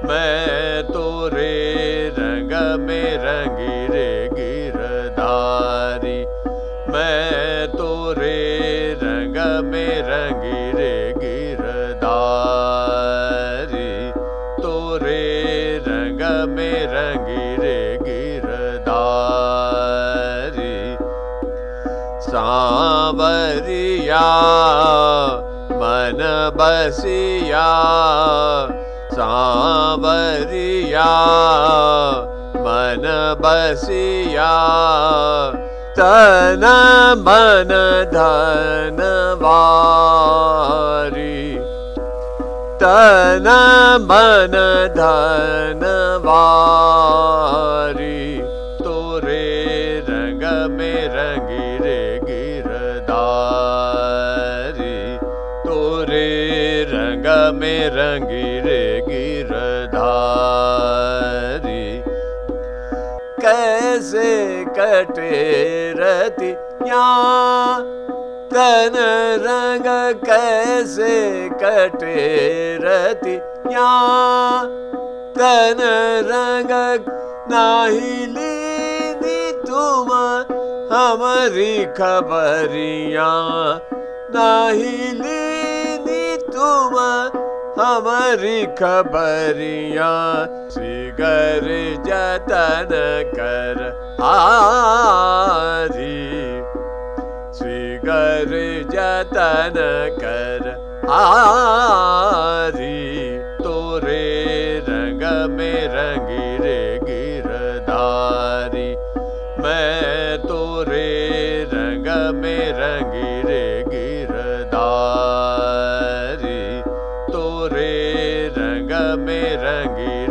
मैं तोरे रंग में रंगी रे गिरधारी। मैं तोरे रंग में रंगी रे गिरधारी। तोरे रंग में रंगी रे गिरधारी। सांवरिया मन बसिया। सांवरिया मन बसिया। तन मन धनवारी। तन मन धनवारी। तोरे रंग में रंगी रे गिरधारी। तोरे रंग में रंगी रे गिरधारी। कैसे कटे रतियाँ तन रंग। कैसे कटे रतियाँ तन रंग। नाही लीनी तुम हमारी खबरियाँ। नाही लीनी तुम हमारी खबरियाँ। सिगर जतन कर हारी। सिगर जतन कर हारी। तोरे रंग में रंगी रे गिरधारी। मैं तोरे रंग में रंगी रे गिरधारी। तोरे रंग में रंगी